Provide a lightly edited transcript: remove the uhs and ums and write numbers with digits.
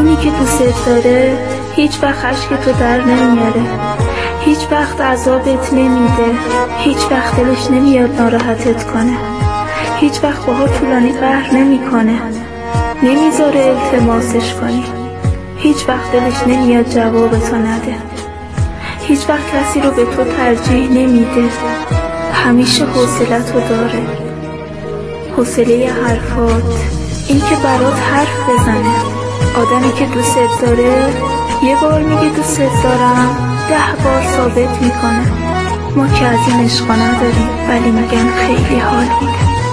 اونی که دوست داره هیچ وقت اشک تو در نمیاره، هیچ وقت عذابت نمیده، هیچ وقت دلش نمیاد ناراحتت کنه، هیچ وقت باها طولانی قهر نمیکنه، نمیذاره التماسش کنی، هیچ وقت دلش نمیاد جوابتو نده، هیچ وقت کسی رو به تو ترجیح نمیده، همیشه حوصلتو داره، حوصله حرفات، این که برات حرف بزنه. آدمی که دوست داره یه بار میگه دوست دارم 10 بار ثابت میکنه. ما که از این عشقا نداریم ولی میگن خیلی حال میده.